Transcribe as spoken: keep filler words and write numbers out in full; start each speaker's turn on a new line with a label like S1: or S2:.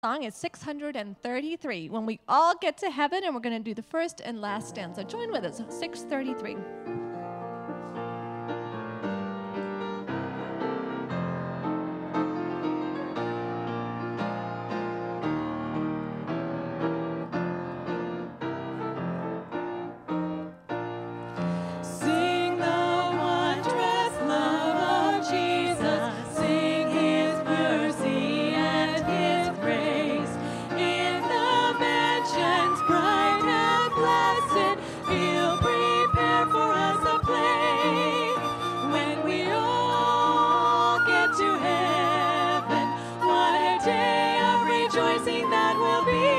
S1: Song is six hundred thirty-three. When we all get to heaven, and we're going to do the first and last stanza. Join with us, six thirty-three.
S2: That will be